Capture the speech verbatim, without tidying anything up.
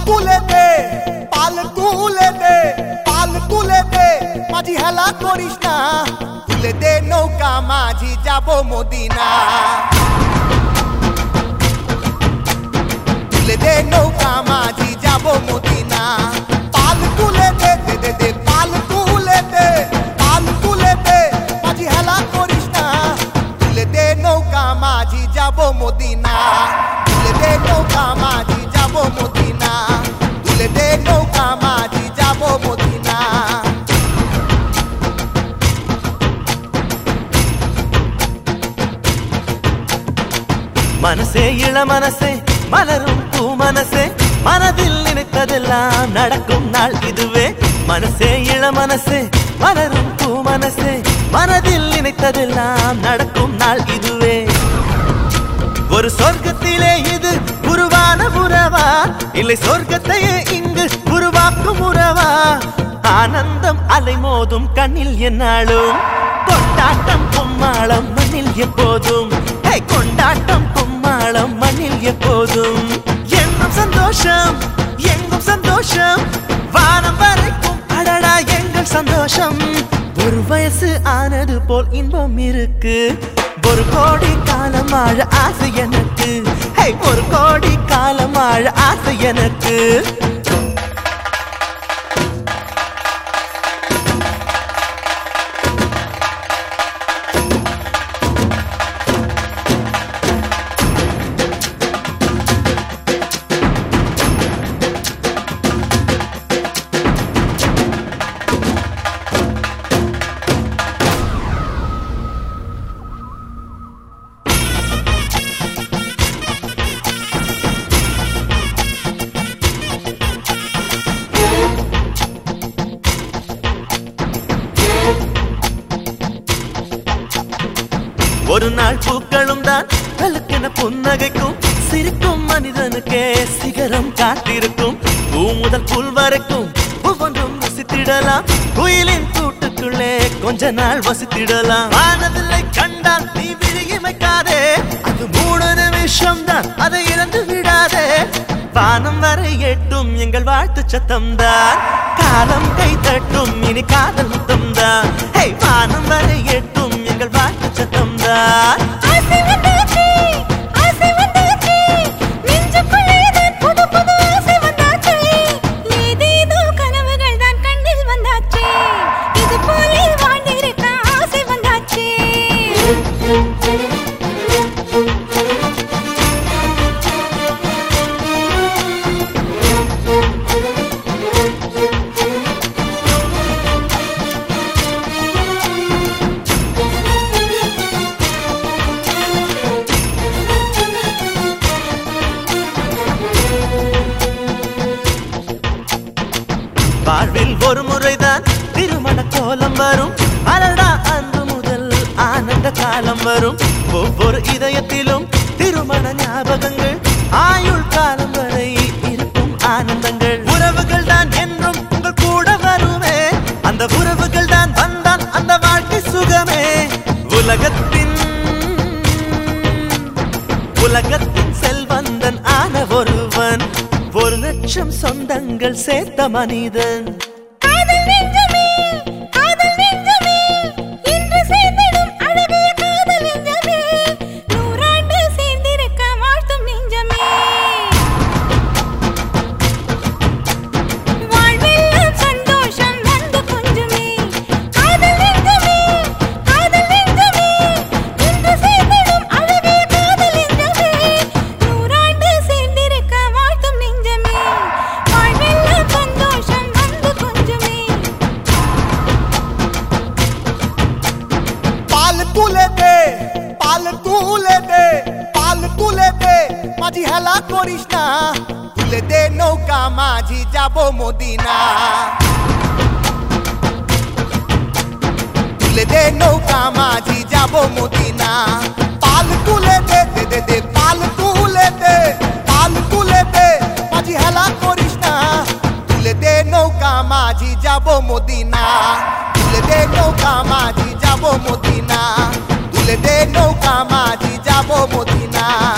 তুলে দে পাল তুলে দে পাল তুলে দে মাঝি হেলা করিস না তুলে দে নৌকা মাঝি যাব মদিনা তুলে দে নৌকা মাঝি যাব মদিনা পাল তুলে দে দে দে দে পাল তুলে দে পাল তুলে দে মাঝি হেলা করিস না তুলে দে নৌকা মাঝি যাব মদিনা তুলে দে নৌকা মাঝি যাব মদিনা তুলে দে নৌকা মাঝি যাব মদিনা மனசே இள மனசே மலரும் பூ மனசே மனதில் நினைத்ததெல்லாம் நடக்கும் நாள் இதுவே மனசே இள மனசே மலரும் பூ மனசே மனதில் நினைத்ததெல்லாம் நடக்கும் நாள் இதுவே ஒரு சொர்க்கத்திலே இது உருவான உறவா இல்லை சொர்க்கத்தையே இங்கு உருவாக்கும் உறவா ஆனந்தம் அலைமோதும் கண்ணில் என்னாலும் கொண்டாட்டம் கும்மாளம் மண்ணில் எப்போதும் கொண்டாட்டம் கும்மாளம் மண்ணில் எப்போதும் எங்கும் சந்தோஷம் எங்கும் சந்தோஷம் வானம் வரைக்கும் அடடா எங்கள் சந்தோஷம் ஒரு வயசு ஆனது போல் இன்பம் இருக்கு ஒரு கோடி காலம் வாழ ஆசை எனக்கு ஒரு கோடி காலம் வாழ ஆசை எனக்கு ஒரு நாள் பூக்களும் தான் கலக்கென புன்னகைக்கும் சிரிக்கும் மனிதனுக்கே சிகரம் காத்திருக்கும் பூ முதல் புல் வரைக்கும் ஒவ்வொன்றும் வசித்திடலாம் குயிலின் கூட்டுக்குள்ளே கொஞ்ச நாள் வசித்திடலாம் வானதில்லை கண்டால் நீ விழியமைக்காதே அது மூணு நிமிஷம் தான் அதை இழந்து விடாதே வானம் வரை எட்டும் எங்கள் வாழ்த்து சத்தம் தான் காலம் கை தட்டும் இனி காதல் முத்தம் தான் வானம் வரை எட்டும் எங்கள் வாழ்த்து சத்தம் தான் வாழ்வில் ஒரு முறைதான் திருமண கோலம் வரும் அடடா அன்று முதல் ஆனந்த காலம் வரும் ஒவ்வொரு இதயத்திலும் திருமண ஞாபகங்கள் ஆயுள் காலம் வரை இருக்கும் ஆனந்தங்கள் உறவுகள் தான் என்றும் உங்கள் கூட வருமே அந்த உறவுகள் தான் வந்தான் அந்த வாழ்க்கை சுகமே உலகத்தின் உலகத்தின் செல்வந்தன் ஆன ஒருவன் ஒரு லட்சம் சொந்தங்கள் சேர்த்த மனிதன் তুলে দে পাল তুলে দে পাল তুলে দে মাঝি হেলা করিস না তুলে দে নৌকা মাঝি যাব মদিনা তুলে দে নৌকা মাঝি যাব মদিনা পাল তুলে দে দে দে দে পাল তুলে দে পাল তুলে দে মাঝি হেলা করিস না তুলে দে নৌকা মাঝি যাব মদিনা তুলে দে নৌকা মাঝি যাব মদিনা তুলে দে নৌকা মাঝি যাব মদিনা।